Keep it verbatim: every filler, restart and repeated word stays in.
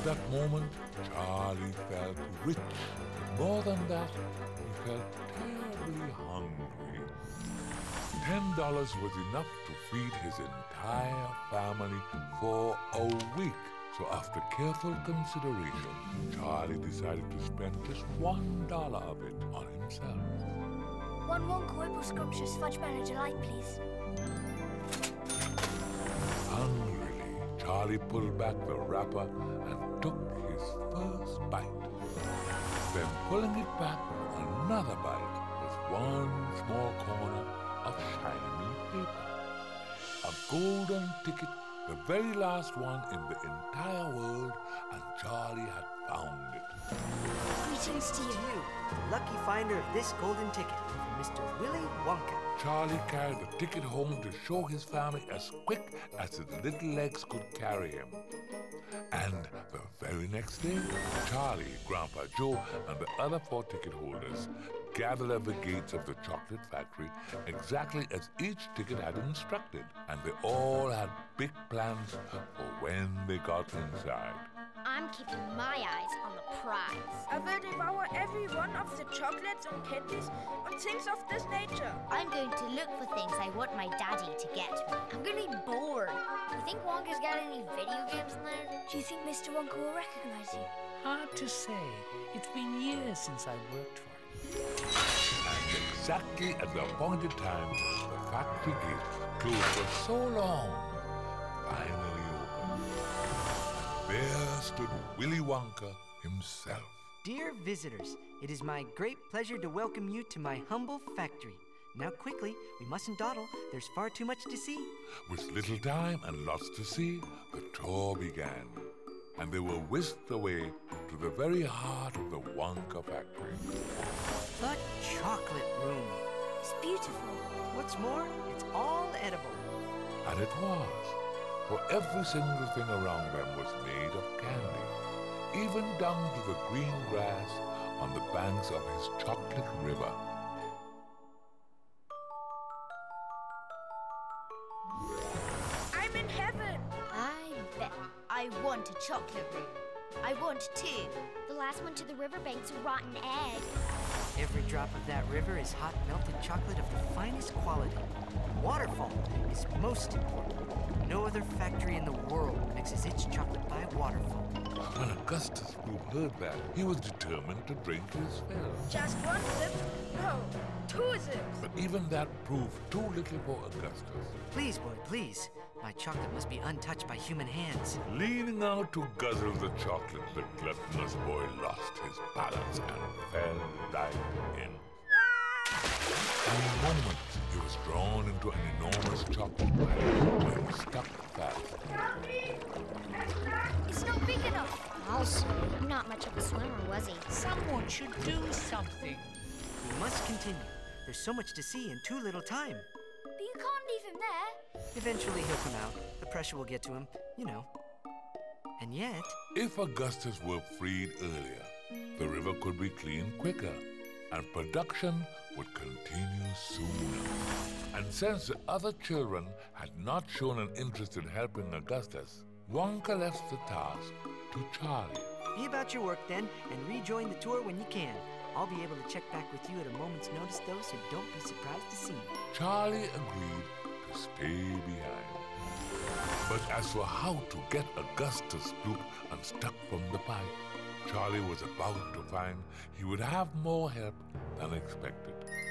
that moment, Charlie felt rich. But more than that, he felt terribly hungry. Ten dollars was enough to feed his entire family for a week. So after careful consideration, Charlie decided to spend just one dollar of it on himself. One Wonka Whipple Scrumptious Fudge Manager Light, please. Hungrily, Charlie pulled back the wrapper and took his first bite. Then pulling it back for another bite was one small corner of shiny paper. A golden ticket, the very last one in the entire world, and Charlie had found it. Greetings to To you. you, the lucky finder of this golden ticket, from Mister Willy Wonka. Charlie carried the ticket home to show his family as quick as his little legs could carry him. And the very next day, Charlie, Grandpa Joe, and the other four ticket holders gathered at the gates of the chocolate factory exactly as each ticket had instructed. And they all had big plans for when they got inside. I'm keeping my eyes on the prize. I will devour every one of the chocolates and candies and things of this nature. I'm going to look for things I want my daddy to get me. I'm going to be bored. You think Wonka's got any video games in there? Do you think Mister Wonka will recognize you? Hard to say. It's been years since I worked for him. And exactly at the appointed time, the factory gates, closed for so long, finally opened. And there stood Willy Wonka himself. Dear visitors, it is my great pleasure to welcome you to my humble factory. Now quickly, we mustn't dawdle. There's far too much to see. With little time and lots to see, the tour began. And they were whisked away to the very heart of the Wonka factory. The chocolate room. It's beautiful. What's more, it's all edible. And it was, for every single thing around them was made of candy, even down to the green grass on the banks of his chocolate river. I'm in heaven. I bet. I want a chocolate room. I want two. The last one to the riverbank's a rotten egg. Every drop of that river is hot melted chocolate of the finest quality. Waterfall is most important. No other factory in the world mixes its chocolate by waterfall. When Augustus Gloop heard that, he was determined to drink his fill. Just one sip? No, two sips. But even that proved too little for Augustus. Please, boy, please. My chocolate must be untouched by human hands. Leaning out to guzzle the chocolate, the gluttonous boy lost his balance and fell diving in. In a moment, he was drawn into an enormous chocolate pile where he stuck fast. It's not big enough. Also, not much of a swimmer, was he? Someone should do something. We must continue. There's so much to see in too little time. But you can't leave him there. Eventually he'll come out. The pressure will get to him, you know. And yet... If Augustus were freed earlier, the river could be cleaned quicker, and production would continue sooner. And since the other children had not shown an interest in helping Augustus, Wonka left the task to Charlie. Be about your work then, and rejoin the tour when you can. I'll be able to check back with you at a moment's notice, though, so don't be surprised to see me. Charlie agreed to stay behind. But as for how to get Augustus Gloop unstuck from the pipe, Charlie was about to find he would have more help than expected.